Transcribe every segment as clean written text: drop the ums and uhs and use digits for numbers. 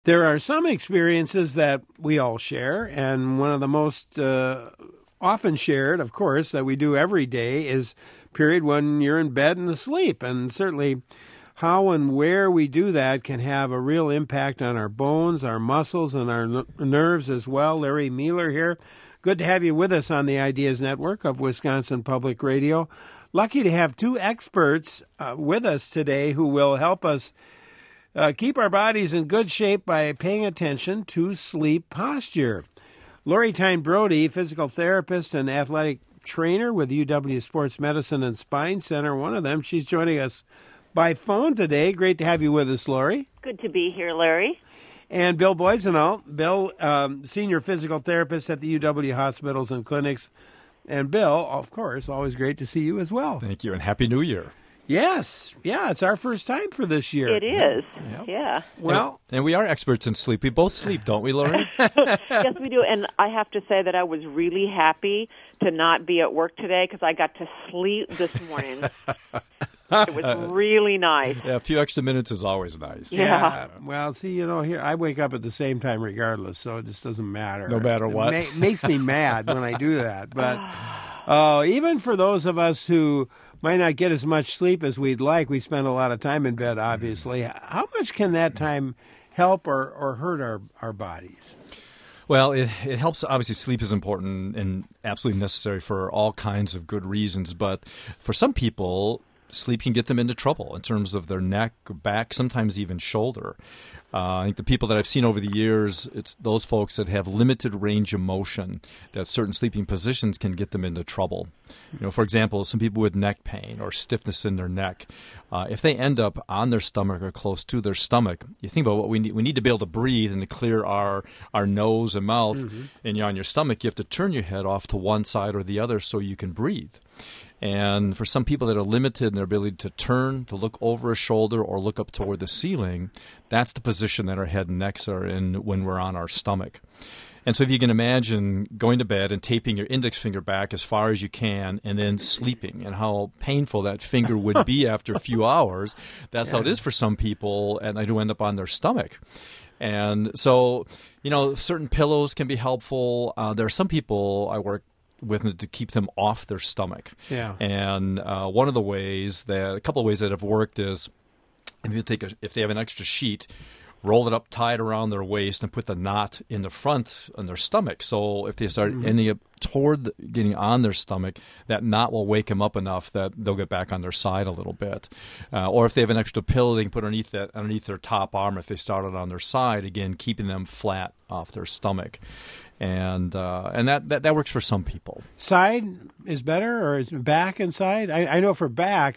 There are some experiences that we all share, and one of the most often shared, of course, that we do every day is period when you're in bed and asleep. And certainly how and where we do that can have a real impact on our bones, our muscles, and our nerves as well. Larry Mueller here. Good to have you with us on the Ideas Network of Wisconsin Public Radio. Lucky to have two experts with us today who will help us keep our bodies in good shape by paying attention to sleep posture. Lori Tyne Brody, physical therapist and athletic trainer with UW Sports Medicine and Spine Center, one of them. She's joining us by phone today. Great to have you with us, Lori. Good to be here, Larry. And Bill Boisenau. Bill, senior physical therapist at the UW Hospitals and Clinics. And Bill, of course, always great to see you as well. Thank you, and Happy New Year. Yes. Yeah, it's our first time for this year. It is. Yep. Yeah. Well, and we are experts in sleep. We both sleep, don't we, Lori? Yes, we do. And I have to say that I was really happy to not be at work today because I got to sleep this morning. It was really nice. Yeah, a few extra minutes is always nice. Yeah. Well, see, here I wake up at the same time regardless, so it just doesn't matter. No matter what. It makes me mad when I do that. But even for those of us who might not get as much sleep as we'd like, we spend a lot of time in bed, obviously. How much can that time help or hurt our bodies? Well, it helps. Obviously, sleep is important and absolutely necessary for all kinds of good reasons. But for some people, sleep can get them into trouble in terms of their neck, back, sometimes even shoulder. I think the people that I've seen over the years, it's those folks that have limited range of motion, that certain sleeping positions can get them into trouble. For example, some people with neck pain or stiffness in their neck, if they end up on their stomach or close to their stomach, you think about what we need to be able to breathe and to clear our nose and mouth. Mm-hmm. And you're on your stomach, you have to turn your head off to one side or the other so you can breathe. And for some people that are limited in their ability to turn, to look over a shoulder or look up toward the ceiling, that's the position that our head and necks are in when we're on our stomach. And so if you can imagine going to bed and taping your index finger back as far as you can and then sleeping and how painful that finger would be after a few hours, that's how it is for some people, and they do end up on their stomach. And so, certain pillows can be helpful. There are some people I work with to keep them off their stomach. Yeah. And a couple of ways that have worked is if they have an extra sheet, roll it up tight around their waist and put the knot in the front on their stomach. So if they start ending up getting on their stomach, that knot will wake them up enough that they'll get back on their side a little bit. Or if they have an extra pillow, they can put underneath their top arm if they started on their side, again, keeping them flat off their stomach. And that works for some people. Side is better, or is back and side? I know for back,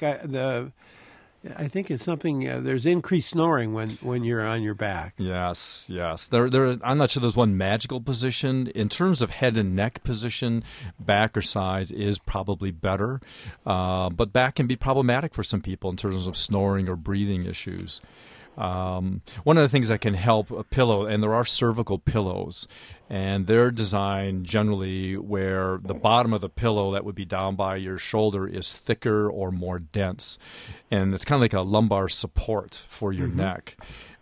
I think it's something. There's increased snoring when you're on your back. Yes. I'm not sure there's one magical position in terms of head and neck position. Back or side is probably better, but back can be problematic for some people in terms of snoring or breathing issues. One of the things that can help a pillow, and there are cervical pillows, and they're designed generally where the bottom of the pillow that would be down by your shoulder is thicker or more dense. And it's kind of like a lumbar support for your neck.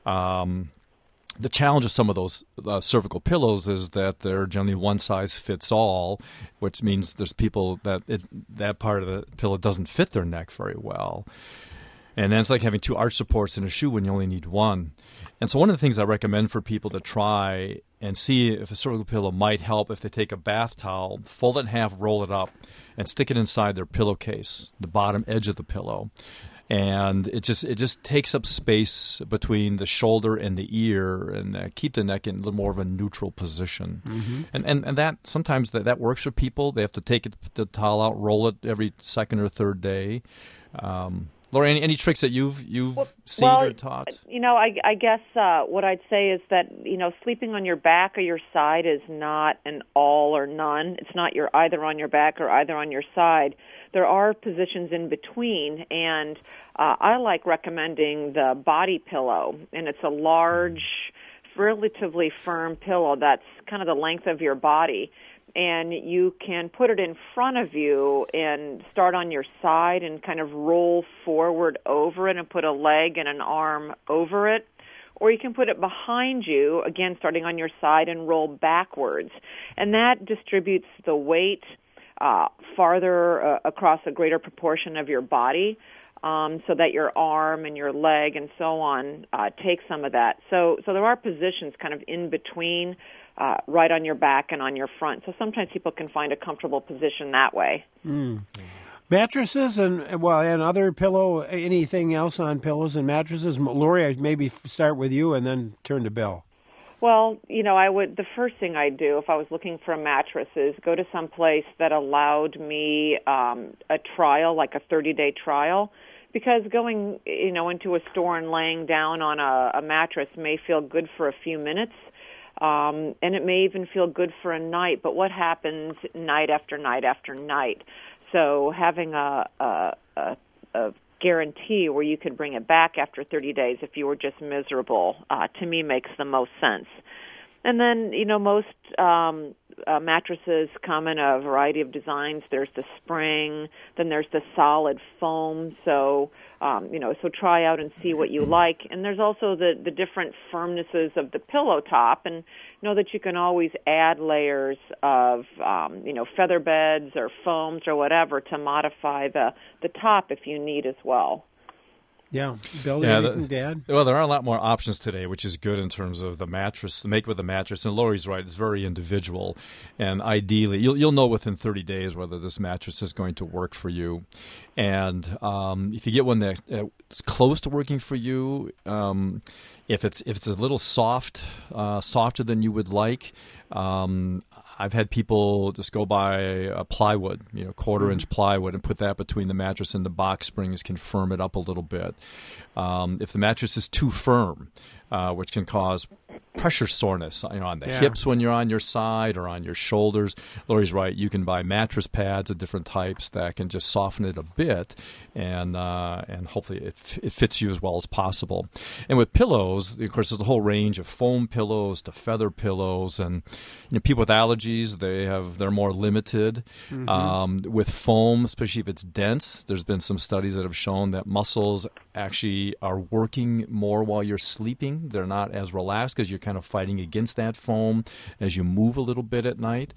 The challenge of some of those cervical pillows is that they're generally one size fits all, which means there's people that part of the pillow doesn't fit their neck very well. And then it's like having two arch supports in a shoe when you only need one. And so one of the things I recommend for people to try and see if a cervical pillow might help if they take a bath towel, fold it in half, roll it up, and stick it inside their pillowcase, the bottom edge of the pillow. And it just takes up space between the shoulder and the ear and keep the neck in a little more of a neutral position. Mm-hmm. And that sometimes that works for people. They have to take the towel out, roll it every second or third day. Lori, any tricks that you've seen or taught? I guess what I'd say is that, sleeping on your back or your side is not an all or none. It's not you're either on your back or either on your side. There are positions in between, and I like recommending the body pillow, and it's a large, relatively firm pillow that's kind of the length of your body. And you can put it in front of you and start on your side and kind of roll forward over it and put a leg and an arm over it. or you can put it behind you, again, starting on your side and roll backwards. And that distributes the weight farther across a greater proportion of your body, so that your arm and your leg and so on take some of that. So there are positions kind of in between, right on your back and on your front. So sometimes people can find a comfortable position that way. Mattresses and other pillow, anything else on pillows and mattresses? Lori, I maybe start with you and then turn to Bill. Well, the first thing I'd do if I was looking for a mattress is go to some place that allowed me a trial, like a 30-day trial, because going, into a store and laying down on a mattress may feel good for a few minutes, and it may even feel good for a night, but what happens night after night after night? So having a guarantee where you could bring it back after 30 days if you were just miserable, to me makes the most sense. And then, most mattresses come in a variety of designs. There's the spring, then there's the solid foam. So, so try out and see what you like. And there's also the different firmnesses of the pillow top, and know that you can always add layers of, feather beds or foams or whatever to modify the top if you need as well. Yeah. Bill, anything to add? Well, there are a lot more options today, which is good in terms of the mattress, the make with the mattress. And Lori's right, it's very individual. And ideally, you'll know within 30 days whether this mattress is going to work for you. And if you get one that's close to working for you, if it's a little softer than you would like, I've had people just go buy a plywood, quarter-inch plywood, and put that between the mattress and the box springs, can firm it up a little bit. If the mattress is too firm, which can cause pressure soreness, on the hips when you're on your side or on your shoulders, Lori's right. You can buy mattress pads of different types that can just soften it a bit, and hopefully it fits you as well as possible. And with pillows, of course, there's a whole range of foam pillows to feather pillows, and people with allergies, they're more limited. With foam, especially if it's dense, there's been some studies that have shown that muscles actually are working more while you're sleeping. They're not as relaxed because you're kind of fighting against that foam as you move a little bit at night.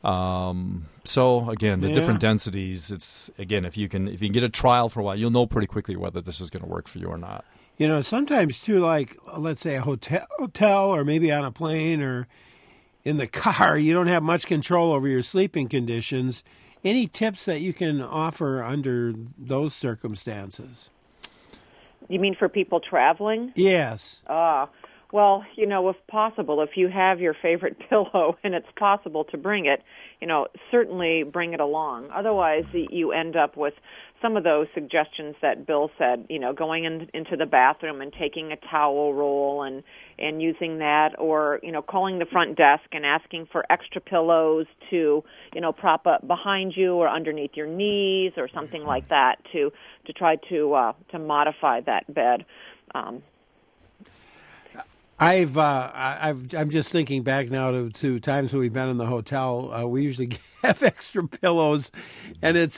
So again, the different densities. It's again, if you can get a trial for a while, you'll know pretty quickly whether this is going to work for you or not. Sometimes too, like let's say a hotel, or maybe on a plane or in the car, you don't have much control over your sleeping conditions. Any tips that you can offer under those circumstances? You mean for people traveling? Yes. Well, if possible, if you have your favorite pillow and it's possible to bring it, certainly bring it along. Otherwise, you end up with some of those suggestions that Bill said, going into the bathroom and taking a towel roll and using that, or, calling the front desk and asking for extra pillows to, prop up behind you or underneath your knees or something like that to try to modify that bed. I'm just thinking back now to times when we've been in the hotel. We usually have extra pillows, and it's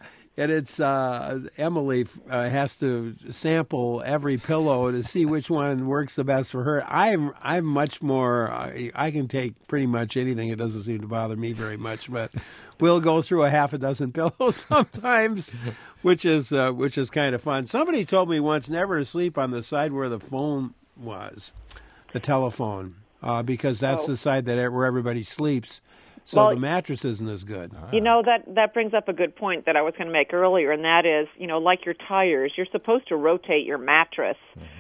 Emily has to sample every pillow to see which one works the best for her. I'm much more. I can take pretty much anything. It doesn't seem to bother me very much, but we'll go through a half a dozen pillows sometimes, which is kind of fun. Somebody told me once never to sleep on the side where the phone was. The telephone, because that's the side where everybody sleeps. So the mattress isn't as good. That brings up a good point that I was going to make earlier, and that is, like your tires, you're supposed to rotate your mattress,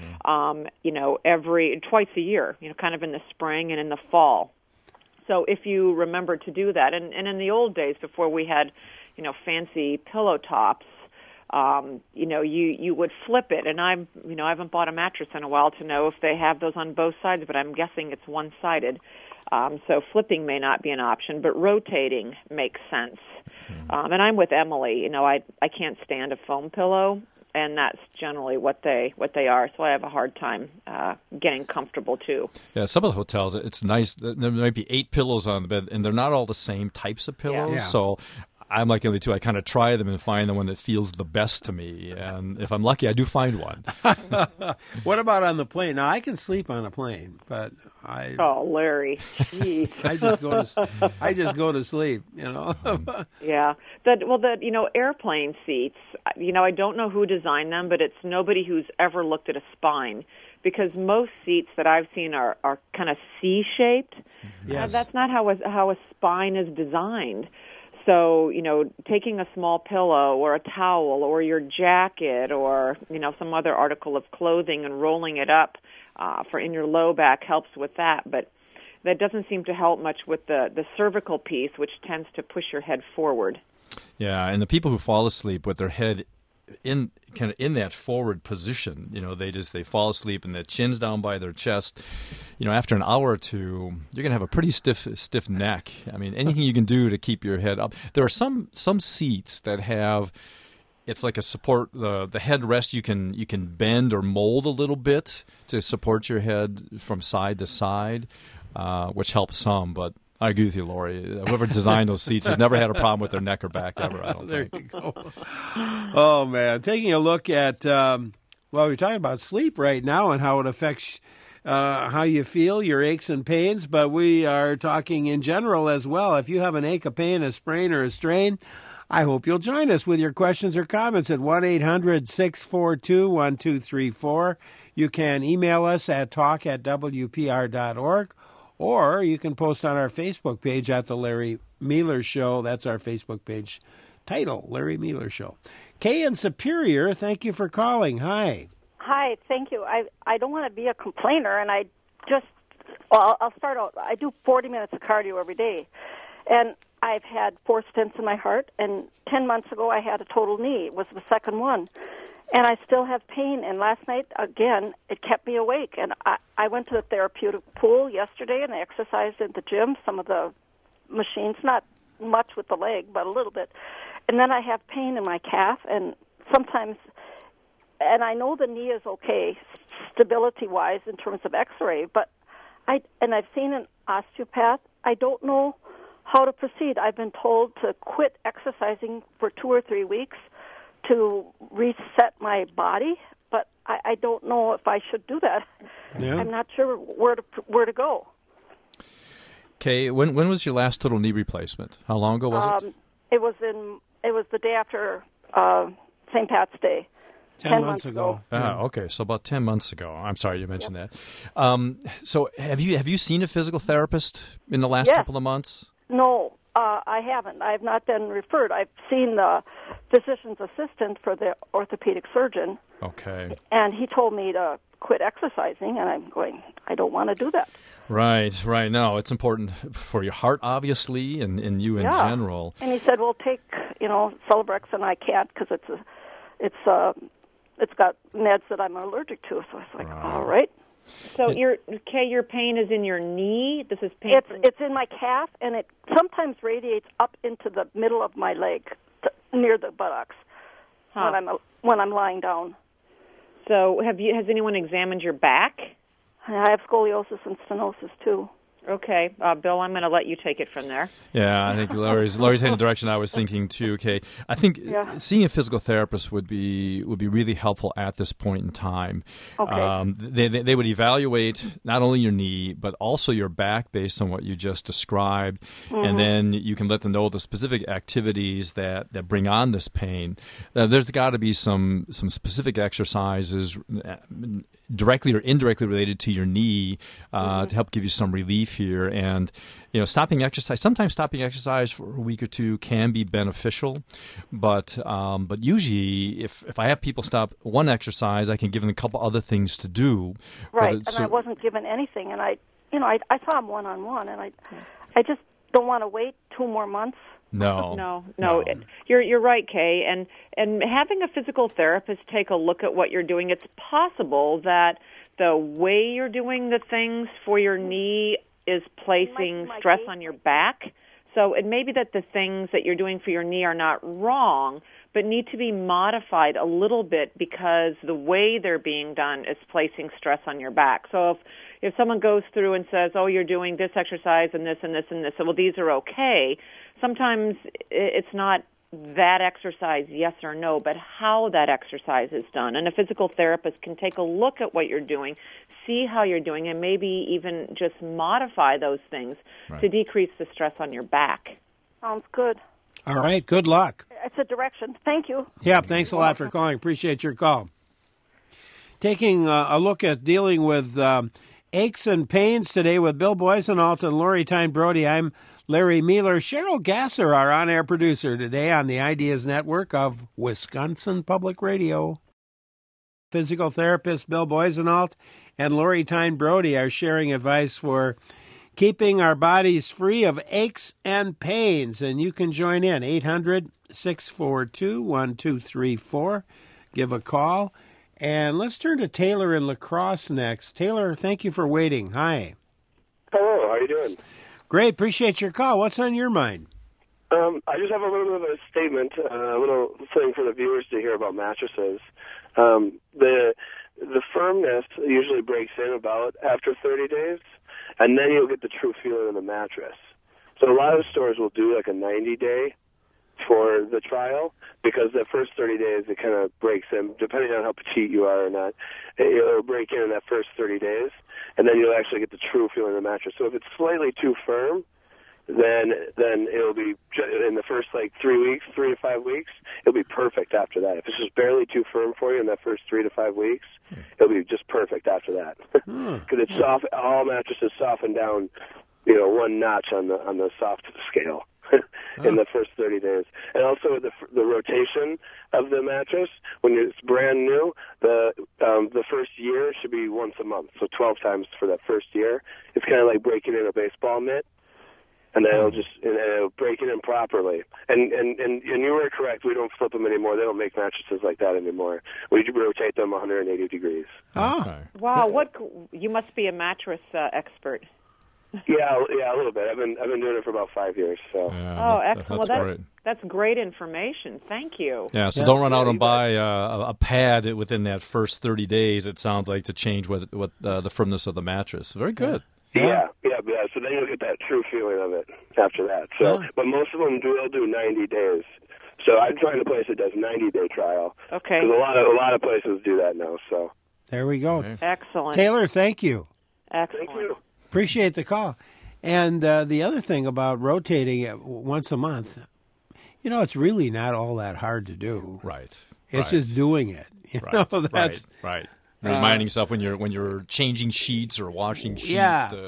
twice a year, kind of in the spring and in the fall. So if you remember to do that, and in the old days before we had, fancy pillow tops, you would flip it, and I haven't bought a mattress in a while to know if they have those on both sides, but I'm guessing it's one-sided. So flipping may not be an option, but rotating makes sense. And I'm with Emily. I can't stand a foam pillow, and that's generally what they are. So I have a hard time getting comfortable too. Yeah, some of the hotels, it's nice. There might be 8 pillows on the bed, and they're not all the same types of pillows. Yeah. So I'm like Emily too. I kind of try them and find the one that feels the best to me, and if I'm lucky, I do find one. What about on the plane? Now I can sleep on a plane, but Larry, jeez. I just go to sleep. Yeah. Airplane seats. I don't know who designed them, but it's nobody who's ever looked at a spine, because most seats that I've seen are kind of C-shaped. Yes. That's not how a spine is designed. So, taking a small pillow or a towel or your jacket or, some other article of clothing and rolling it up for in your low back helps with that. But that doesn't seem to help much with the cervical piece, which tends to push your head forward. Yeah, and the people who fall asleep with their head in that forward position, they fall asleep and their chin's down by their chest. After an hour or two, you're going to have a pretty stiff neck. I mean, anything you can do to keep your head up. There are some seats that have, it's like a support, the headrest you can bend or mold a little bit to support your head from side to side, which helps some, but I agree with you, Lori. Whoever designed those seats has never had a problem with their neck or back ever, I don't think. There you go. Oh, man. Taking a look at, we're talking about sleep right now and how it affects how you feel, your aches and pains, but we are talking in general as well. If you have an ache, a pain, a sprain, or a strain, I hope you'll join us with your questions or comments at 1-800-642-1234. You can email us at talk@wpr.org. Or you can post on our Facebook page at The Larry Mealer Show. That's our Facebook page title, Larry Mealer Show. Kay in Superior, thank you for calling. Hi. Hi, thank you. I don't want to be a complainer, and I'll start out. I do 40 minutes of cardio every day, and I've had 4 stents in my heart, and 10 months ago I had a total knee. It was the second one. And I still have pain, and last night, again, it kept me awake. And I went to the therapeutic pool yesterday, and I exercised at the gym, some of the machines, not much with the leg, but a little bit. And then I have pain in my calf, and sometimes, and I know the knee is okay, stability-wise, in terms of x-ray, but I've seen an osteopath. I don't know how to proceed. I've been told to quit exercising for 2 or 3 weeks to reset my body, but I don't know if I should do that. Yeah. I'm not sure where to go. Okay, when was your last total knee replacement? How long ago was it? It was the day after St. Pat's Day. 10 months ago. Okay, so about 10 months ago. I'm sorry you mentioned that. So have you seen a physical therapist in the last couple of months? No. I haven't. I have not been referred. I've seen the physician's assistant for the orthopedic surgeon. Okay. And he told me to quit exercising, and I'm going, I don't want to do that. Right. No, it's important for your heart, obviously, and you in general. And he said, well, take, Celebrex, and I can't because it's got meds that I'm allergic to. So I was like, all right. So your pain is in your knee. This is pain. It's in my calf, and it sometimes radiates up into the middle of my leg, near the buttocks, when I'm lying down. So has anyone examined your back? I have scoliosis and stenosis too. Okay, Bill, I'm going to let you take it from there. Yeah, I think Laurie's heading in the direction I was thinking too. Okay, I think seeing a physical therapist would be really helpful at this point in time. Okay. They would evaluate not only your knee but also your back based on what you just described, and then you can let them know the specific activities that bring on this pain. There's got to be some specific exercises directly or indirectly related to your knee to help give you some relief here. And sometimes stopping exercise for a week or two can be beneficial, but usually if I have people stop one exercise, I can give them a couple other things to do. Right, and I wasn't given anything, and I saw him one-on-one, and I just don't want to wait 2 more months. No. You're right, Kay. And having a physical therapist take a look at what you're doing, it's possible that the way you're doing the things for your knee is placing stress on your back. So it may be that the things that you're doing for your knee are not wrong, but need to be modified a little bit because the way they're being done is placing stress on your back. So if someone goes through and says, oh, you're doing this exercise and this and this and this, so, well, these are okay, sometimes it's not that exercise, yes or no, but how that exercise is done. And a physical therapist can take a look at what you're doing, see how you're doing, and maybe even just modify those things to decrease the stress on your back. Sounds good. All right, good luck. It's a direction. Thank you. Yeah, thanks a lot for calling. Appreciate your call. Taking a look at dealing with aches and pains today with Bill Boisenalt and Lori Tyne Brody. I'm Larry Mueller. Cheryl Gasser, our on-air producer today on the Ideas Network of Wisconsin Public Radio. Physical therapist Bill Boisenalt and Lori Tyne Brody are sharing advice for keeping our bodies free of aches and pains. And you can join in, 800-642-1234. Give a call. And let's turn to Taylor in La Crosse next. Taylor, thank you for waiting. Hi. Hello, how are you doing? Great, appreciate your call. What's on your mind? I just have a little bit of a statement, a little thing for the viewers to hear about mattresses. The firmness usually breaks in about after 30 days, and then you'll get the true feeling of the mattress. So a lot of stores will do like a 90-day for the trial, because the first 30 days it kind of breaks in, depending on how petite you are or not. It'll break in that first 30 days, and then you'll actually get the true feeling of the mattress. So if it's slightly too firm, then it'll be, in the first 3 weeks, 3 to 5 weeks, it'll be perfect after that. If it's just barely too firm for you in that first 3 to 5 weeks, it'll be just perfect after that. Because it's soft. All mattresses soften down, one notch on the soft scale in the first 30 days. And also the rotation of the mattress, when it's brand new, the first year should be once a month, so 12 times for that first year. It's kind of like breaking in a baseball mitt. And then it'll break it in properly. And you were correct. We don't flip them anymore. They don't make mattresses like that anymore. We rotate them 180 degrees. Oh, Okay. Wow, you must be a mattress expert. Yeah, a little bit. I've been doing it for about 5 years. So. Oh, excellent. That's great. That's great information. Thank you. Yeah, so don't run out and buy a pad within that first 30 days, it sounds like, to change what the firmness of the mattress. Very good. Yeah. So then you'll get that true feeling of it after that. So, but most of them will do 90 days. So I'm trying a place that does 90-day trial. Okay. Because a lot of places do that now. So there we go. Okay. Excellent. Taylor, thank you. Excellent. thank you. Appreciate the call. And the other thing about rotating it once a month, it's really not all that hard to do. Right. It's just doing it. Right. Reminding yourself when you're changing sheets or washing sheets to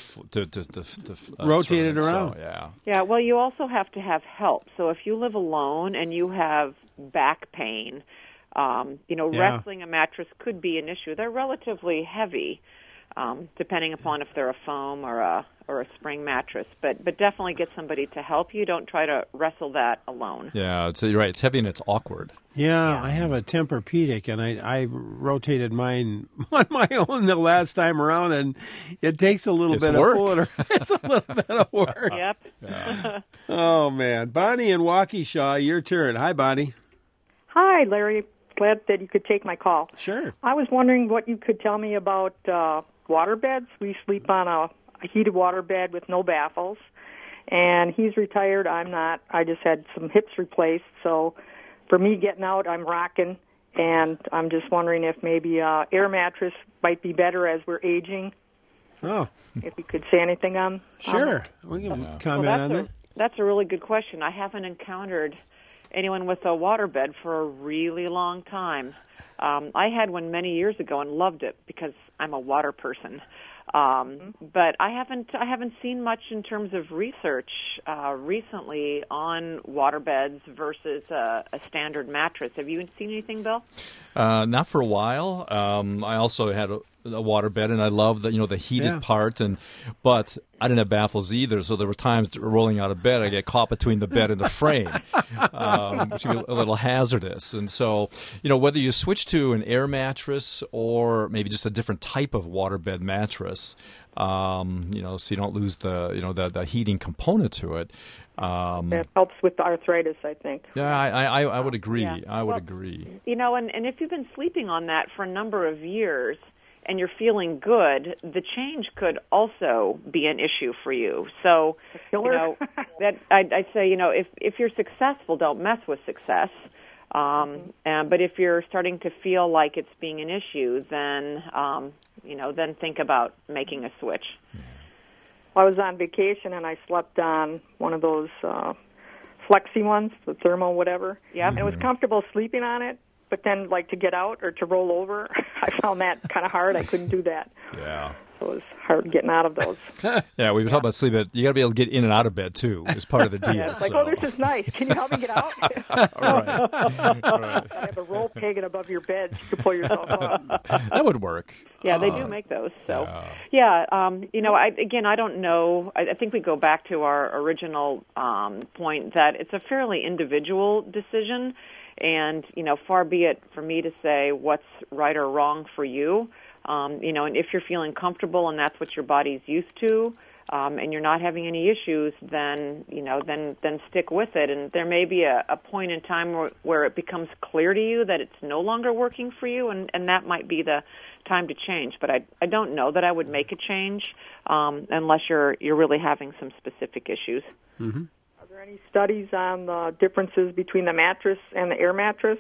rotate it around. So, Yeah, well, you also have to have help. So if you live alone and you have back pain, wrestling a mattress could be an issue. They're relatively heavy, depending upon if they're a foam or a spring mattress. But definitely get somebody to help you. Don't try to wrestle that alone. Yeah, you're right. It's heavy and it's awkward. Yeah, I have a Tempur-Pedic, and I rotated mine on my own the last time around, and it takes a little bit work. of fooling. It's a little bit of work. Yep. Yeah. Oh, man. Bonnie in Waukesha, your turn. Hi, Bonnie. Hi, Larry. Glad that you could take my call. Sure. I was wondering what you could tell me about water beds. We sleep on a heated water bed with no baffles, and he's retired. I'm not. I just had some hips replaced, so for me getting out, I'm rocking, and I'm just wondering if maybe air mattress might be better as we're aging. Oh, If you could say anything on sure. We can comment on that. That's a really good question. I haven't encountered anyone with a waterbed for a really long time. I had one many years ago and loved it because I'm a water person. But I haven't seen much in terms of research recently on waterbeds versus a standard mattress. Have you seen anything, Bill? Not for a while. I also had a waterbed, and I love the heated part, but I didn't have baffles either. So there were times rolling out of bed, I get caught between the bed and the frame, which would be a little hazardous. And so, whether you switch to an air mattress or maybe just a different type of waterbed mattress, so you don't lose the heating component to it. that helps with the arthritis, I think. Yeah, I would agree. Yeah. I would agree. And if you've been sleeping on that for a number of years, and you're feeling good, the change could also be an issue for you. So, that I'd say, if you're successful, don't mess with success. But if you're starting to feel like it's being an issue, then then think about making a switch. I was on vacation and I slept on one of those flexi ones, the thermal whatever. Yeah, and it was comfortable sleeping on it. But then, to get out or to roll over, I found that kind of hard. I couldn't do that. Yeah. So it was hard getting out of those. Yeah, we were talking about sleep. You got to be able to get in and out of bed, too, as part of the deal. Yeah, it's like, this is nice. Can you help me get out? All right. I have a rope hanging above your bed to pull yourself up. That would work. Yeah, they do make those. So, I don't know. I think we go back to our original point that it's a fairly individual decision. And, far be it for me to say what's right or wrong for you. And if you're feeling comfortable and that's what your body's used to, and you're not having any issues, then, then stick with it. And there may be a point in time where it becomes clear to you that it's no longer working for you, and that might be the time to change. But I don't know that I would make a change unless you're really having some specific issues. Mm-hmm. Are there any studies on the differences between the mattress and the air mattress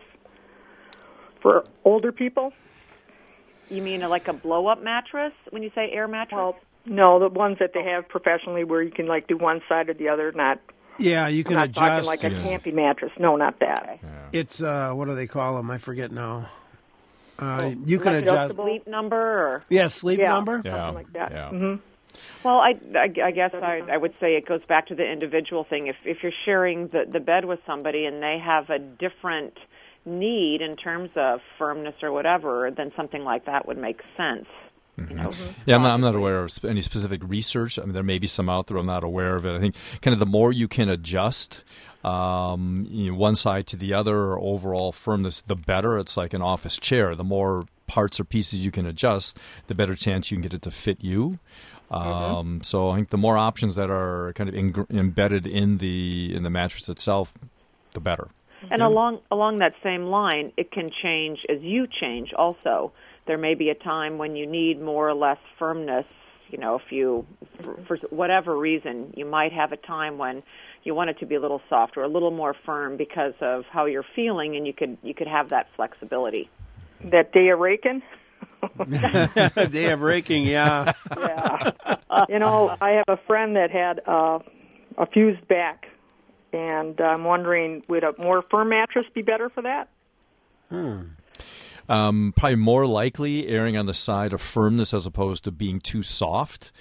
for older people? You mean like a blow-up mattress when you say air mattress? Well, no, the ones that they have professionally where you can do one side or the other, you can not adjust. talking like a camping mattress. No, not that. Yeah. It's, what do they call them? I forget now. You can adjust. Sleep number? Or? Yeah, sleep number? Yeah, something like that. Yeah. Mm-hmm. Well, I guess I would say it goes back to the individual thing. If you're sharing the bed with somebody and they have a different need in terms of firmness or whatever, then something like that would make sense. Yeah, I'm not aware of any specific research. I mean, there may be some out there. I'm not aware of it. I think kind of the more you can adjust one side to the other or overall firmness, the better. It's like an office chair. The more parts or pieces you can adjust, the better chance you can get it to fit you. So I think the more options that are kind of embedded in the mattress itself, the better. And along that same line, it can change as you change also. There may be a time when you need more or less firmness. If you, for whatever reason, you might have a time when you want it to be a little softer, a little more firm because of how you're feeling, and you could have that flexibility. That day of raking? Day of raking, yeah. Yeah. I have a friend that had a fused back, and I'm wondering, would a more firm mattress be better for that? Probably more likely erring on the side of firmness as opposed to being too soft.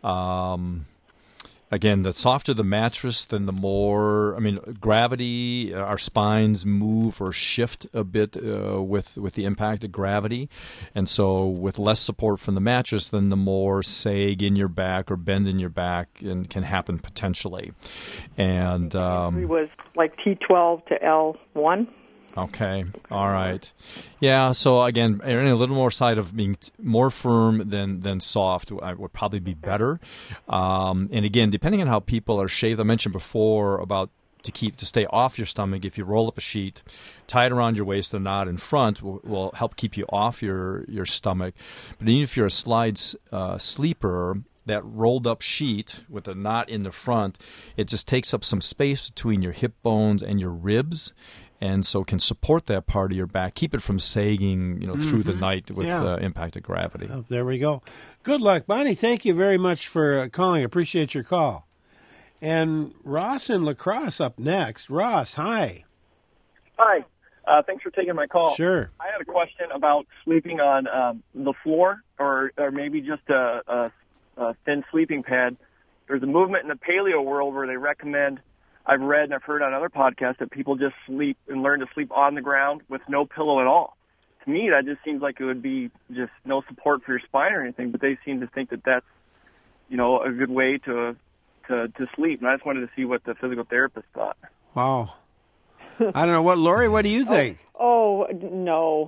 Again, the softer the mattress, then the more, gravity, our spines move or shift a bit with the impact of gravity. And so with less support from the mattress, then the more sag in your back or bend in your back can happen potentially. And it was like T12 to L1. Okay. All right. Yeah. So again, a little more side of being more firm than soft would probably be better. And again, depending on how people are shaved, I mentioned before about to stay off your stomach. If you roll up a sheet, tie it around your waist, and knot in front will help keep you off your stomach. But even if you're a slide sleeper, that rolled up sheet with a knot in the front, it just takes up some space between your hip bones and your ribs. And so can support that part of your back, keep it from sagging, through the night with impact of gravity. Oh, there we go. Good luck, Bonnie. Thank you very much for calling. Appreciate your call. And Ross in La Crosse up next. Ross, hi. Hi. Thanks for taking my call. Sure. I had a question about sleeping on the floor or maybe just a thin sleeping pad. There's a movement in the paleo world where they recommend, I've read and I've heard on other podcasts, that people just sleep and learn to sleep on the ground with no pillow at all. To me, that just seems like it would be just no support for your spine or anything, but they seem to think that that's, a good way to sleep. And I just wanted to see what the physical therapist thought. Wow. I don't know. Lori, what do you think? Oh no.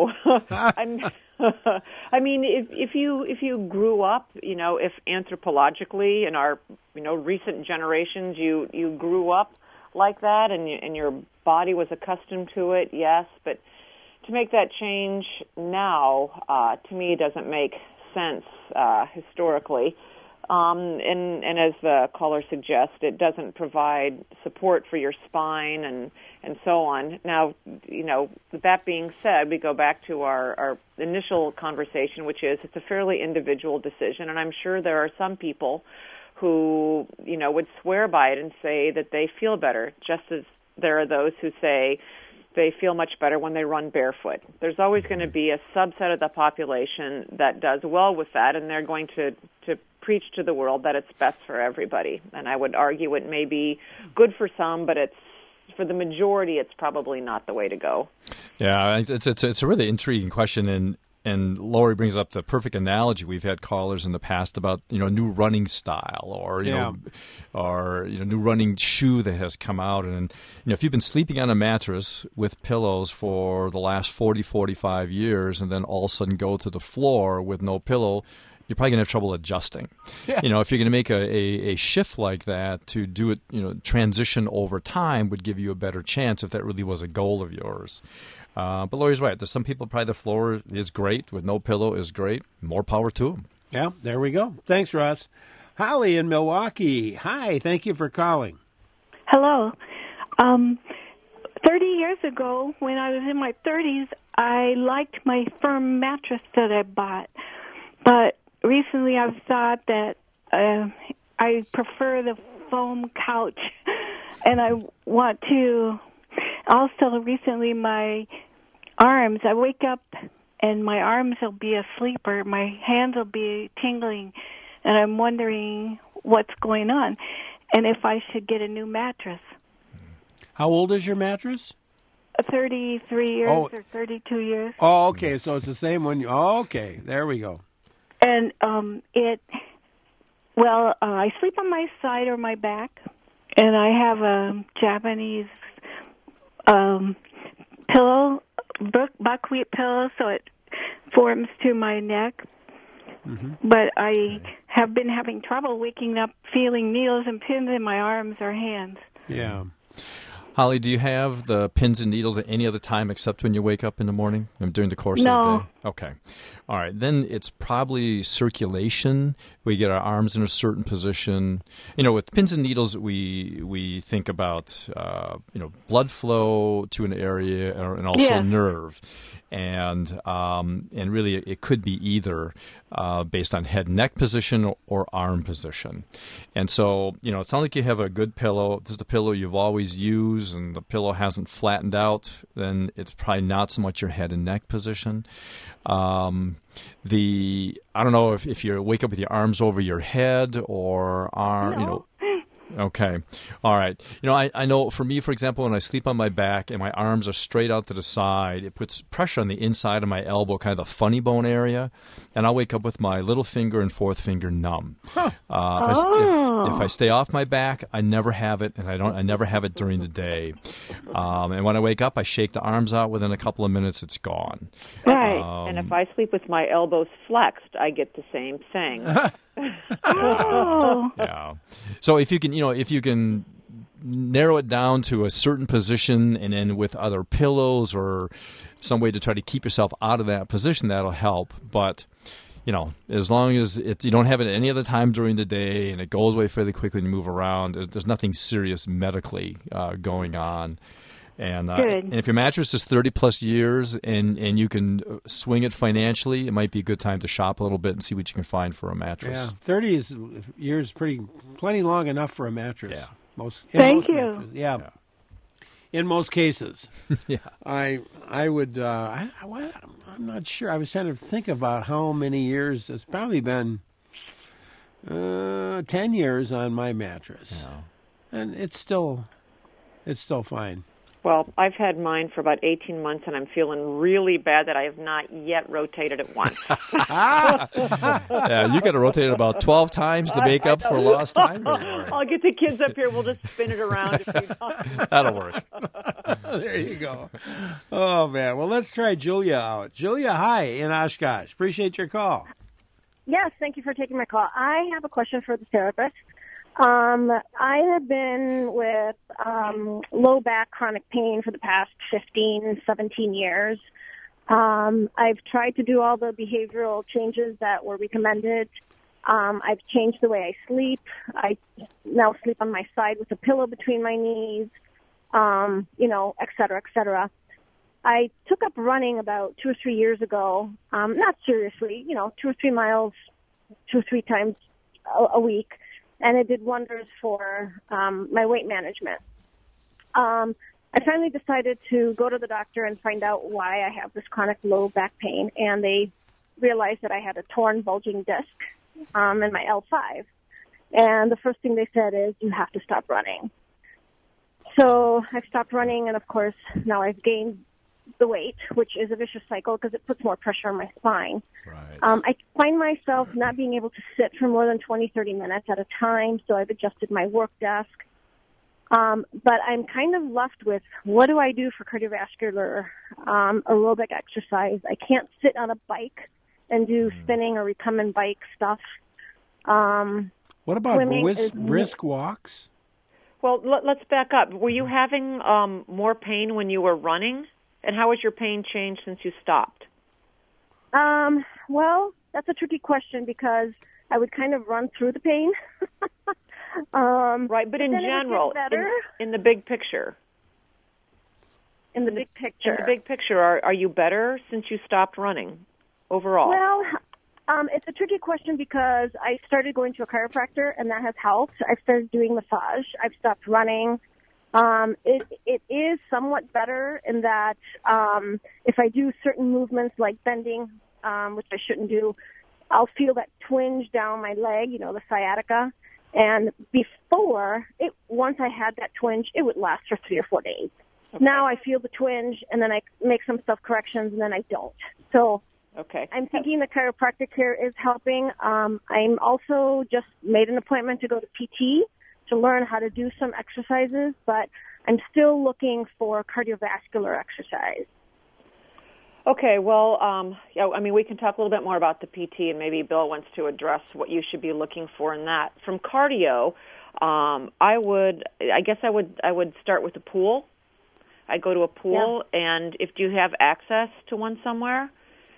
If you grew up, if anthropologically in our, recent generations, you grew up like that and your body was accustomed to it, yes. But to make that change now, to me, doesn't make sense historically. And as the caller suggests, it doesn't provide support for your spine and so on. Now, that being said, we go back to our initial conversation, which is it's a fairly individual decision, and I'm sure there are some people who, would swear by it and say that they feel better, just as there are those who say they feel much better when they run barefoot. There's always going to be a subset of the population that does well with that, and they're going to preach to the world that it's best for everybody. And I would argue it may be good for some, but for the majority, it's probably not the way to go. Yeah, it's a really intriguing question, and Lori brings up the perfect analogy. We've had callers in the past about new running style or new running shoe that has come out, and if you've been sleeping on a mattress with pillows for the last 45 years, and then all of a sudden go to the floor with no pillow, you're probably going to have trouble adjusting. Yeah. If you're going to make a shift like that, to do it, transition over time would give you a better chance if that really was a goal of yours. But Lori's right. There's some people probably the floor is great with no pillow is great. More power to them. Yeah, there we go. Thanks, Russ. Holly in Milwaukee. Hi, thank you for calling. Hello. 30 years ago, when I was in my 30s, I liked my firm mattress that I bought. But recently I've thought that I prefer the foam couch. And I want to also recently my arms, I wake up and my arms will be asleep or my hands will be tingling, and I'm wondering what's going on and if I should get a new mattress. How old is your mattress? 33 years or 32 years. Oh, okay, so it's the same one. Okay, there we go. And I sleep on my side or my back, and I have a Japanese pillow, buckwheat pillow, so it forms to my neck. Mm-hmm. But I have been having trouble waking up feeling needles and pins in my arms or hands. Yeah. Holly, do you have the pins and needles at any other time except when you wake up in the morning during the course of the day? Okay. All right. Then it's probably circulation. We get our arms in a certain position. With pins and needles, we think about, blood flow to an area and also nerve. And really it could be either based on head and neck position or arm position. And so, it sounds like you have a good pillow. If this is the pillow you've always used and the pillow hasn't flattened out, then it's probably not so much your head and neck position. I don't know if you wake up with your arms over your head or Okay. All right. I know for me, for example, when I sleep on my back and my arms are straight out to the side, it puts pressure on the inside of my elbow, kind of the funny bone area, and I'll wake up with my little finger and fourth finger numb. Huh. If I stay off my back, I never have it, and I never have it during the day. And when I wake up, I shake the arms out. Within a couple of minutes, it's gone. Right. And if I sleep with my elbows flexed, I get the same thing. Oh. Yeah. So if you can narrow it down to a certain position and then with other pillows or some way to try to keep yourself out of that position, that'll help. But, as long as you don't have it at any other time during the day and it goes away fairly quickly and you move around, there's nothing serious medically going on. And if your mattress is 30-plus years and you can swing it financially, it might be a good time to shop a little bit and see what you can find for a mattress. Yeah, 30 years plenty long enough for a mattress. Yeah. Thank you. Mattresses. Yeah. In most cases. Yeah. I would, I'm not sure. I was trying to think about how many years. It's probably been 10 years on my mattress. Yeah. And it's still fine. Well, I've had mine for about 18 months, and I'm feeling really bad that I have not yet rotated it once. Yeah, you got to rotate it about 12 times to make up for lost time. I'll get the kids up here. We'll just spin it around. That'll work. There you go. Oh, man. Well, let's try Julia out. Julia, hi, in Oshkosh. Appreciate your call. Yes, thank you for taking my call. I have a question for the therapist. I have been with low back chronic pain for the past 15, 17 years. I've tried to do all the behavioral changes that were recommended. I've changed the way I sleep. I now sleep on my side with a pillow between my knees, et cetera, et cetera. I took up running about 2 or 3 years ago, not seriously, 2 or 3 miles, 2 or 3 times a week, and it did wonders for my weight management. I finally decided to go to the doctor and find out why I have this chronic low back pain, and they realized that I had a torn bulging disc in my L5. And the first thing they said is, you have to stop running. So I've stopped running, and of course, now I've gained the weight, which is a vicious cycle because it puts more pressure on my spine. Right. I find myself not being able to sit for more than 20, 30 minutes at a time, so I've adjusted my work desk. But I'm kind of left with, what do I do for cardiovascular aerobic exercise? I can't sit on a bike and do spinning or recumbent bike stuff. What about brisk walks? Well, let's back up. Were you having more pain when you were running? And how has your pain changed since you stopped? Well, that's a tricky question because I would kind of run through the pain. Right, but in general, in the big picture. In the big picture, are you better since you stopped running overall? Well, it's a tricky question because I started going to a chiropractor, and that has helped. I've started doing massage. I've stopped running. It is somewhat better in that if I do certain movements like bending, which I shouldn't do, I'll feel that twinge down my leg, the sciatica. And before, once I had that twinge, it would last for 3 or 4 days. Okay. Now I feel the twinge, and then I make some self-corrections, and then I don't. So I'm thinking the chiropractic care is helping. I'm also just made an appointment to go to PT to learn how to do some exercises, but I'm still looking for cardiovascular exercise. Okay, well, we can talk a little bit more about the PT, and maybe Bill wants to address what you should be looking for in that. From cardio, I would start with a pool. I go to a pool, and if you have access to one somewhere,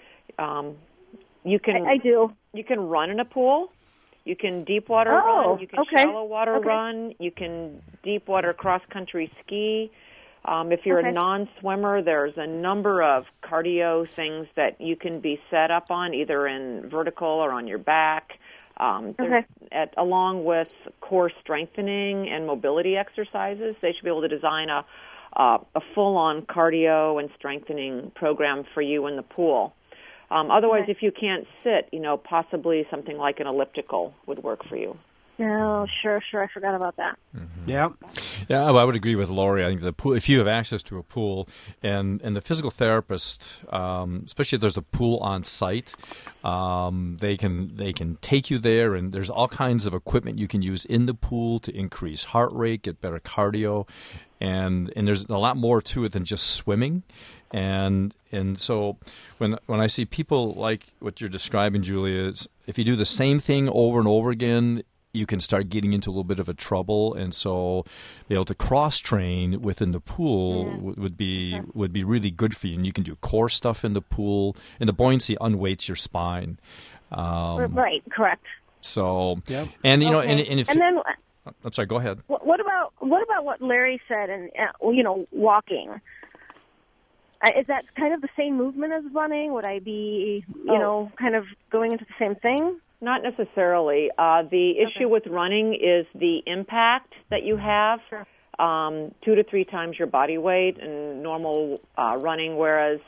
you can. I do. You can run in a pool. You can deep water run. You can shallow water run. You can deep water cross country ski. If you're a non-swimmer, there's a number of cardio things that you can be set up on, either in vertical or on your back, along with core strengthening and mobility exercises. They should be able to design a full-on cardio and strengthening program for you in the pool. Otherwise, if you can't sit, possibly something like an elliptical would work for you. Oh, sure. I forgot about that. Mm-hmm. Yeah, I would agree with Lori. I think the pool, if you have access to a pool, and the physical therapist, especially if there's a pool on site, they can take you there, and there's all kinds of equipment you can use in the pool to increase heart rate, get better cardio, and there's a lot more to it than just swimming. And so when I see people like what you're describing, Julia, is if you do the same thing over and over again, you can start getting into a little bit of a trouble, and so be able to cross-train within the pool would be really good for you. And you can do core stuff in the pool, and the buoyancy unweights your spine. Right, correct. So, and then I'm sorry. Go ahead. What about what Larry said? And walking. Is that kind of the same movement as running? Would I be, kind of going into the same thing? Not necessarily. The issue with running is the impact that you have, 2 to 3 times your body weight in normal running, whereas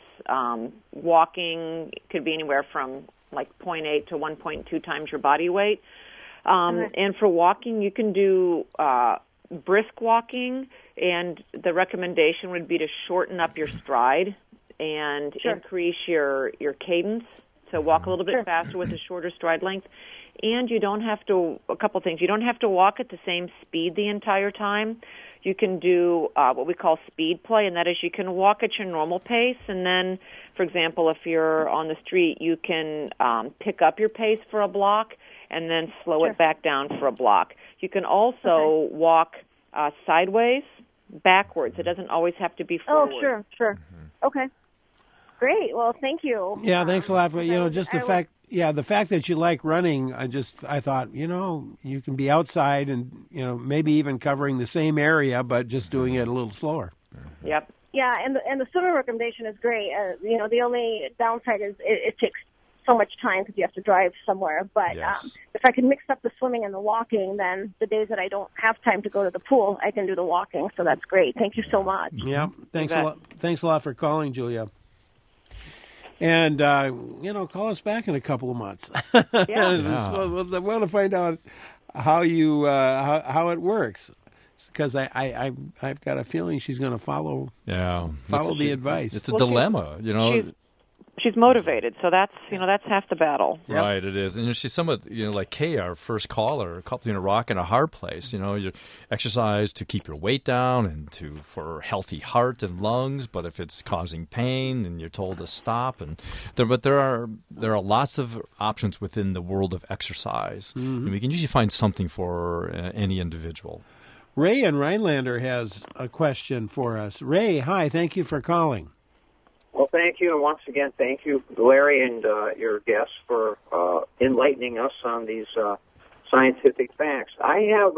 walking could be anywhere from like 0.8 to 1.2 times your body weight. And for walking, you can do brisk walking, and the recommendation would be to shorten up your stride and increase your cadence. So walk a little bit faster with a shorter stride length. And you don't have to, a couple things, you don't have to walk at the same speed the entire time. You can do what we call speed play, and that is you can walk at your normal pace, and then, for example, if you're on the street, you can pick up your pace for a block and then slow it back down for a block. You can also walk sideways, backwards. It doesn't always have to be forward. Oh, sure. Okay. great. Well, thank you. Yeah, thanks a lot for just the I fact. Yeah, the fact that you like running. I thought you can be outside and maybe even covering the same area, but just doing it a little slower. Yep. Yeah, and the swimming recommendation is great. The only downside is it takes so much time because you have to drive somewhere. But Yes. if I can mix up the swimming and the walking, then the days that I don't have time to go to the pool, I can do the walking. So that's great. Thank you so much. Yeah, thanks a lot. Thanks a lot for calling, Julia. And call us back in a couple of months. Yeah. So I want to find out how you how it works, because I've got a feeling she's going to follow the advice. It's a dilemma, She's motivated, so that's half the battle. Yep. Right, it is. And she's somewhat, like Kay, our first caller, a couple in a rock and a hard place. You exercise to keep your weight down and for healthy heart and lungs. But if it's causing pain, and you're told to stop, but there are lots of options within the world of exercise, and we can usually find something for any individual. Ray in Rhinelander has a question for us. Ray, hi, thank you for calling. Well, thank you, and once again, thank you, Larry, and your guests for enlightening us on these scientific facts. I have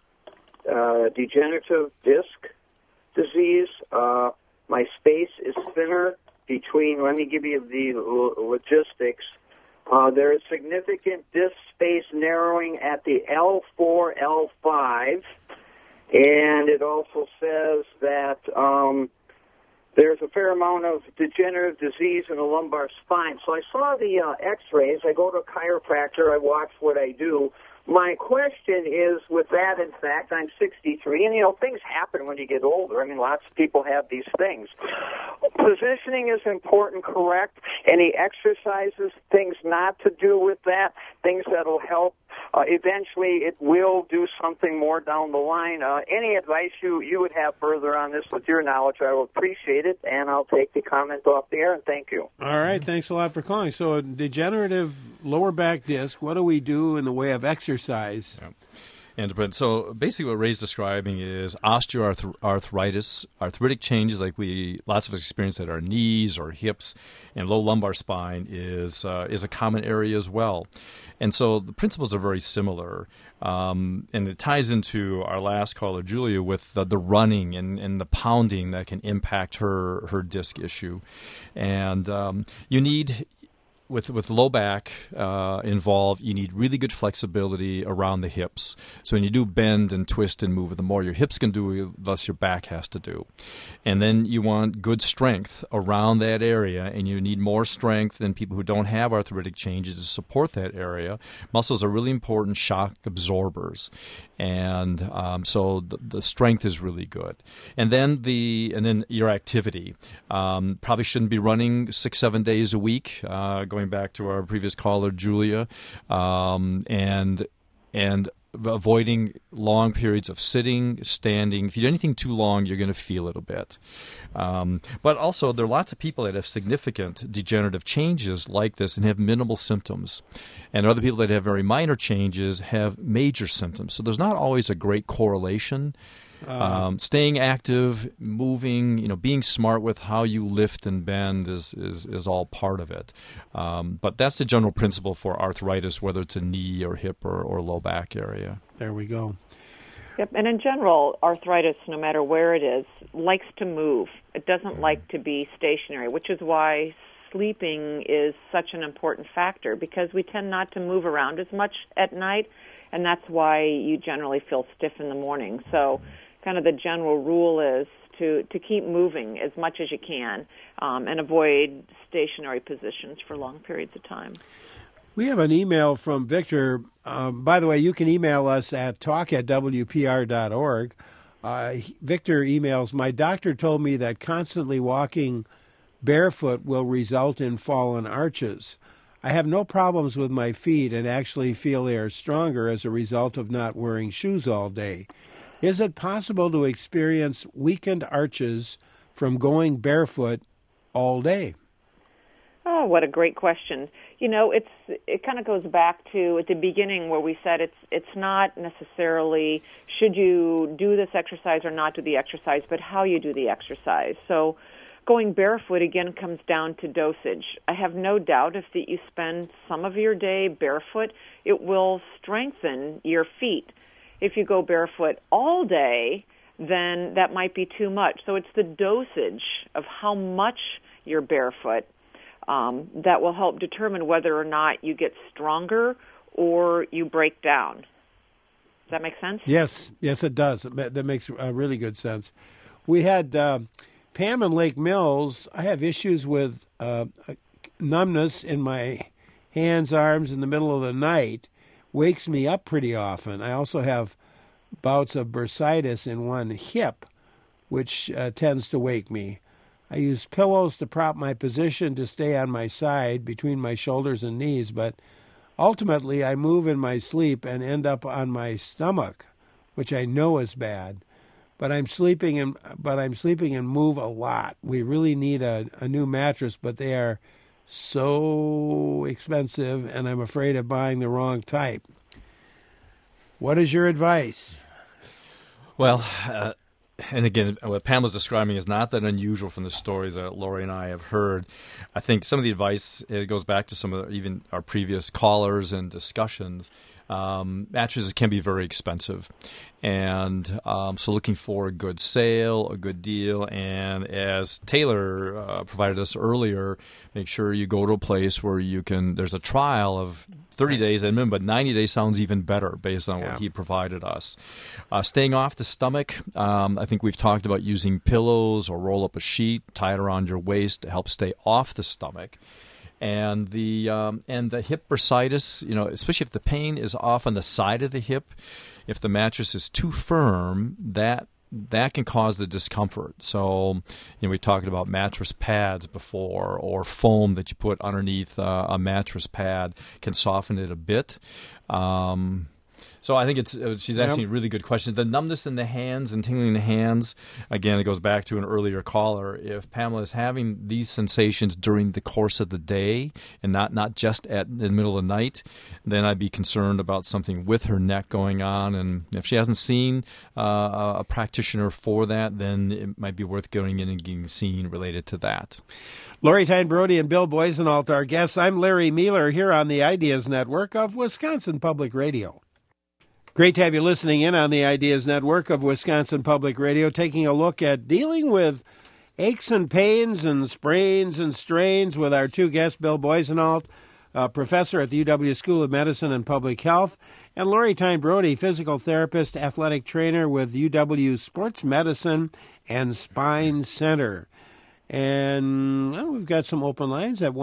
a degenerative disc disease. My space is thinner between, let me give you the logistics. There is significant disc space narrowing at the L4, L5, and it also says that there's a fair amount of degenerative disease in the lumbar spine. So I saw the x-rays. I go to a chiropractor. I watch what I do. My question is, with that, in fact, I'm 63, and, things happen when you get older. I mean, lots of people have these things. Positioning is important, correct? Any exercises, things not to do with that, things that will help. Eventually, it will do something more down the line. Any advice you would have further on this with your knowledge, I will appreciate it, and I'll take the comment off the air, and thank you. All right, thanks a lot for calling. So a degenerative lower back disc, what do we do in the way of exercise? Yeah. But so basically what Ray's describing is osteoarthritis, arthritic changes like lots of us experience at our knees or hips, and low lumbar spine is a common area as well. And so the principles are very similar. And it ties into our last caller, Julia, with the running and the pounding that can impact her disc issue. And you need... With low back involved, you need really good flexibility around the hips. So when you do bend and twist and move, the more your hips can do, the less your back has to do. And then you want good strength around that area, and you need more strength than people who don't have arthritic changes to support that area. Muscles are really important shock absorbers, and so the strength is really good. And then your activity. Probably shouldn't be running 6-7 days a week. Going back to our previous caller, Julia, and avoiding long periods of sitting, standing. If you do anything too long, you're going to feel it a bit. But also, there are lots of people that have significant degenerative changes like this and have minimal symptoms. And other people that have very minor changes have major symptoms. So there's not always a great correlation. Staying active, moving, being smart with how you lift and bend is all part of it. But that's the general principle for arthritis, whether it's a knee or hip or low back area. There we go. Yep, and in general, arthritis, no matter where it is, likes to move. It doesn't like to be stationary, which is why sleeping is such an important factor, because we tend not to move around as much at night, and that's why you generally feel stiff in the morning. So kind of the general rule is to keep moving as much as you can and avoid stationary positions for long periods of time. We have an email from Victor. By the way, you can email us at talk@wpr.org. Victor emails, my doctor told me that constantly walking barefoot will result in fallen arches. I have no problems with my feet and actually feel they are stronger as a result of not wearing shoes all day. Is it possible to experience weakened arches from going barefoot all day? Oh, what a great question. It kind of goes back to at the beginning where we said it's not necessarily should you do this exercise or not do the exercise, but how you do the exercise. So going barefoot again comes down to dosage. I have no doubt if that you spend some of your day barefoot, it will strengthen your feet. If you go barefoot all day, then that might be too much. So it's the dosage of how much you're barefoot that will help determine whether or not you get stronger or you break down. Does that make sense? Yes, it does. That makes really good sense. We had Pam in Lake Mills. I have issues with numbness in my hands, arms in the middle of the night. Wakes me up pretty often. I also have bouts of bursitis in one hip, which tends to wake me. I use pillows to prop my position to stay on my side between my shoulders and knees, but ultimately I move in my sleep and end up on my stomach, which I know is bad. But I'm sleeping and move a lot. We really need a new mattress, but they are so expensive, and I'm afraid of buying the wrong type. What is your advice? Well, and again, what Pam was describing is not that unusual from the stories that Lori and I have heard. I think some of the advice, it goes back to some of even our previous callers and discussions. Mattresses can be very expensive. And so looking for a good sale, a good deal, and as Taylor provided us earlier, make sure you go to a place where you can, there's a trial of 30 days at minimum, but 90 days sounds even better based on what he provided us. Staying off the stomach, I think we've talked about using pillows or roll up a sheet, tie it around your waist to help stay off the stomach. And the hip bursitis, especially if the pain is off on the side of the hip, if the mattress is too firm, that can cause the discomfort. So, we talked about mattress pads before, or foam that you put underneath a mattress pad can soften it a bit. So I think she's asking a really good question. The numbness in the hands and tingling in the hands, again, it goes back to an earlier caller. If Pamela is having these sensations during the course of the day and not just in the middle of the night, then I'd be concerned about something with her neck going on. And if she hasn't seen a practitioner for that, then it might be worth going in and getting seen related to that. Lori Tyne Brody and Bill Boisenalt, our guests. I'm Larry Mueller here on the Ideas Network of Wisconsin Public Radio. Great to have you listening in on the Ideas Network of Wisconsin Public Radio, taking a look at dealing with aches and pains and sprains and strains with our two guests, Bill Boisenalt, professor at the UW School of Medicine and Public Health, and Lori Tyne Brody, physical therapist, athletic trainer with UW Sports Medicine and Spine Center. And we've got some open lines at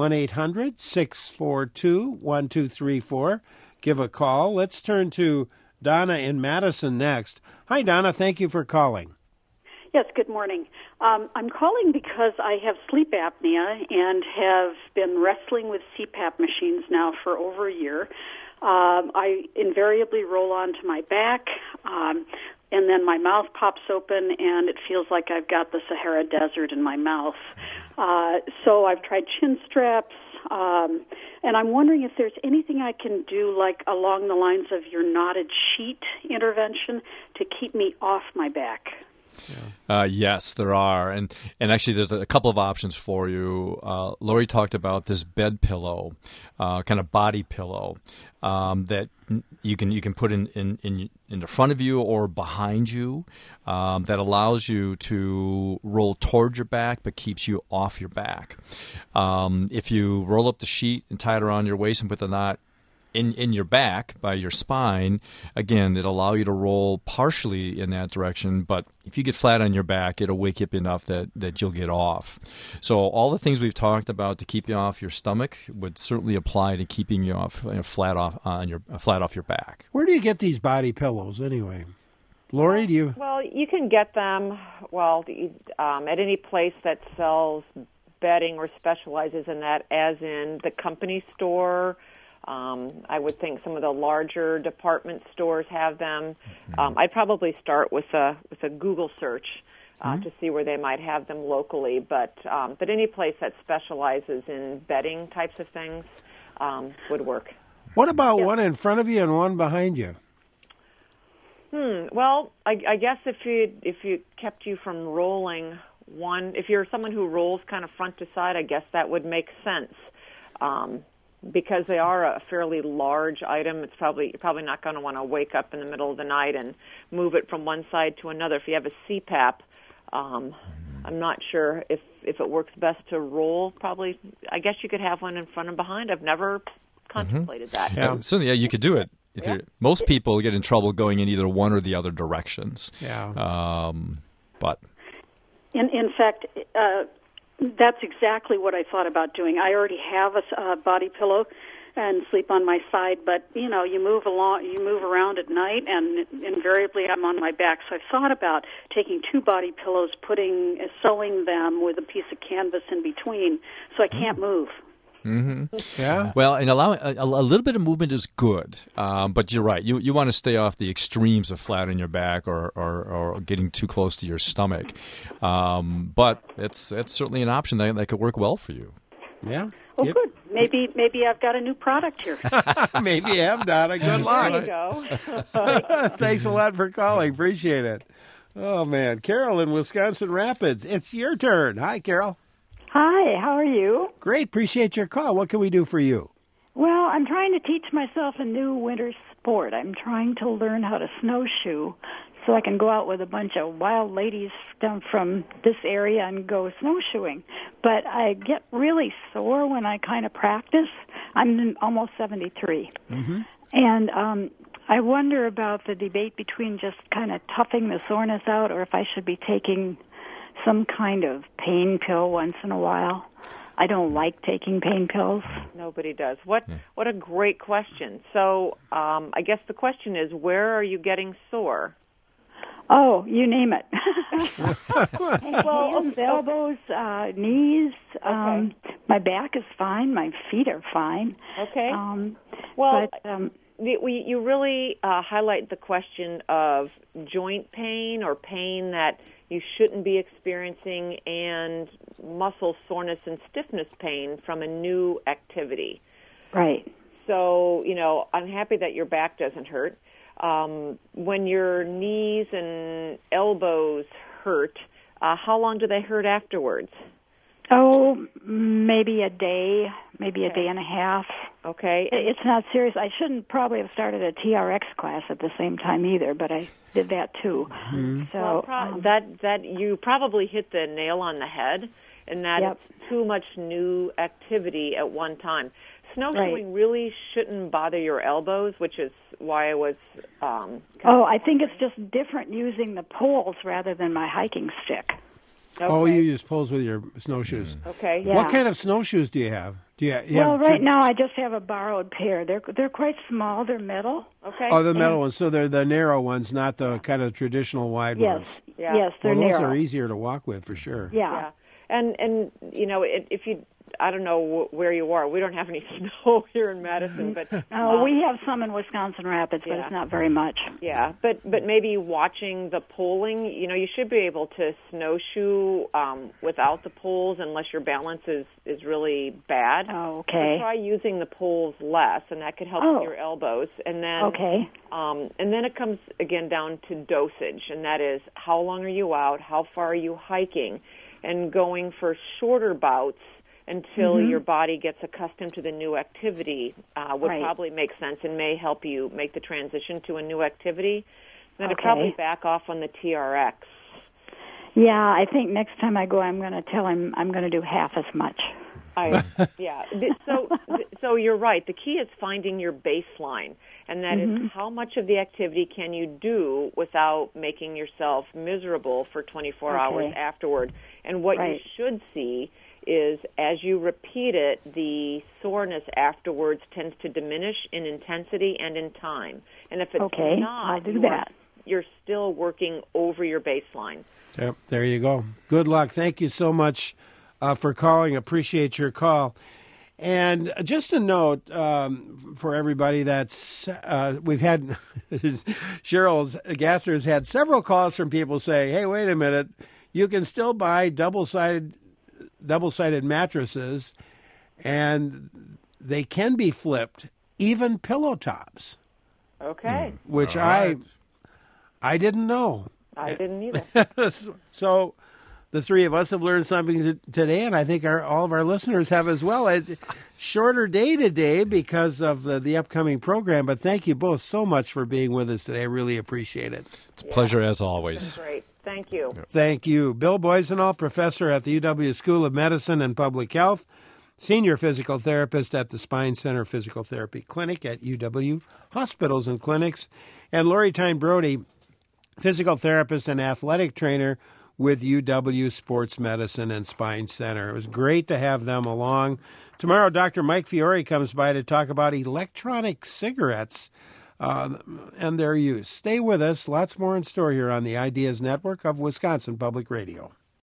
1-800-642-1234. Give a call. Let's turn to Donna in Madison next. Hi, Donna. Thank you for calling. Yes, good morning. I'm calling because I have sleep apnea and have been wrestling with CPAP machines now for over a year. I invariably roll onto my back, and then my mouth pops open, and it feels like I've got the Sahara Desert in my mouth. So I've tried chin straps, and I'm wondering if there's anything I can do, like along the lines of your knotted sheet intervention, to keep me off my back. Yes, there are, and actually, there's a couple of options for you. Lori talked about this bed pillow, kind of body pillow, that you can put in the front of you or behind you, that allows you to roll towards your back but keeps you off your back. If you roll up the sheet and tie it around your waist and put the knot in your back by your spine, again, it'll allow you to roll partially in that direction, but if you get flat on your back, it'll wake you up enough that you'll get off. So all the things we've talked about to keep you off your stomach would certainly apply to keeping you off flat off your back. Where do you get these body pillows anyway? Lori, do you? Well, you can get them at any place that sells bedding or specializes in that, as in the company store. I would think some of the larger department stores have them. I'd probably start with a Google search to see where they might have them locally. But any place that specializes in bedding types of things would work. What about one in front of you and one behind you? Well, I guess if you kept you from rolling one. If you're someone who rolls kind of front to side, I guess that would make sense. Because they are a fairly large item, you're probably not going to want to wake up in the middle of the night and move it from one side to another. If you have a CPAP, I'm not sure if it works best to roll. Probably, I guess you could have one in front and behind. I've never contemplated that. Yeah. Certainly, you could do it. Most people get in trouble going in either one or the other directions. Yeah. But in fact, that's exactly what I thought about doing. I already have a body pillow and sleep on my side, but you move around at night, and invariably I'm on my back. So I've thought about taking 2 body pillows, sewing them with a piece of canvas in between, so I can't move. Mm-hmm. Yeah. Well, and allowing a little bit of movement is good, but you're right. You want to stay off the extremes of flat on your back or getting too close to your stomach. But it's certainly an option that could work well for you. Yeah. Oh, good. Maybe I've got a new product here. Maybe you have, Donna. Good luck. There you go. Thanks a lot for calling. Appreciate it. Oh, man. Carol in Wisconsin Rapids, it's your turn. Hi, Carol. Hi, how are you? Great. Appreciate your call. What can we do for you? Well, I'm trying to teach myself a new winter sport. I'm trying to learn how to snowshoe so I can go out with a bunch of wild ladies down from this area and go snowshoeing. But I get really sore when I kind of practice. I'm almost 73. Mm-hmm. And I wonder about the debate between just kind of toughing the soreness out or if I should be taking some kind of pain pill once in a while. I don't like taking pain pills. Nobody does. What a great question. So I guess the question is, where are you getting sore? Oh, you name it. Hands, elbows, knees. Okay. My back is fine. My feet are fine. Okay. You really highlight the question of joint pain or pain that you shouldn't be experiencing and muscle soreness and stiffness pain from a new activity. Right. So, I'm happy that your back doesn't hurt. When your knees and elbows hurt, how long do they hurt afterwards? Oh, maybe a day, maybe a day and a half. Okay. It's not serious. I shouldn't probably have started a TRX class at the same time either, but I did that too. Mm-hmm. So that you probably hit the nail on the head, and that's too much new activity at one time. Snowshoeing really shouldn't bother your elbows, which is why I was... I think it's just different using the poles rather than my hiking stick. Okay. Oh, you use poles with your snowshoes. Okay. Yeah. What kind of snowshoes do you have? Right now I just have a borrowed pair. They're quite small. They're metal. Okay. Oh, the metal ones. So they're the narrow ones, not the kind of traditional wide ones. Yes, they're those narrow. are easier to walk with for sure. Yeah. And if you... I don't know where you are. We don't have any snow here in Madison, but we have some in Wisconsin Rapids, but it's not very much. Yeah, but maybe watching the poling, you should be able to snowshoe without the poles unless your balance is really bad. Oh, okay. So try using the poles less, and that could help with your elbows. And then and then it comes again down to dosage, and that is how long are you out, how far are you hiking, and going for shorter bouts until your body gets accustomed to the new activity would probably make sense and may help you make the transition to a new activity. Then I'd probably back off on the TRX. Yeah, I think next time I go, I'm going to tell him I'm going to do half as much. So you're right. The key is finding your baseline, and that is how much of the activity can you do without making yourself miserable for 24 hours afterward. And what you should see is as you repeat it, the soreness afterwards tends to diminish in intensity and in time. And if it's not, I'll do that. You're still working over your baseline. Yep, there you go. Good luck. Thank you so much for calling. Appreciate your call. And just a note for everybody that's we've had Cheryl Gasser has had several calls from people saying, "Hey, wait a minute, you can still buy double-sided mattresses, and they can be flipped, even pillow tops." Okay. Which I didn't know. I didn't either. So the three of us have learned something today, and I think all of our listeners have as well. Shorter day today because of the upcoming program, but thank you both so much for being with us today. I really appreciate it. It's a pleasure as always. Great. Thank you. Thank you. Bill Boisenall, professor at the UW School of Medicine and Public Health, senior physical therapist at the Spine Center Physical Therapy Clinic at UW Hospitals and Clinics, and Lori Tyne Brody, physical therapist and athletic trainer with UW Sports Medicine and Spine Center. It was great to have them along. Tomorrow, Dr. Mike Fiore comes by to talk about electronic cigarettes and their use. Stay with us. Lots more in store here on the Ideas Network of Wisconsin Public Radio.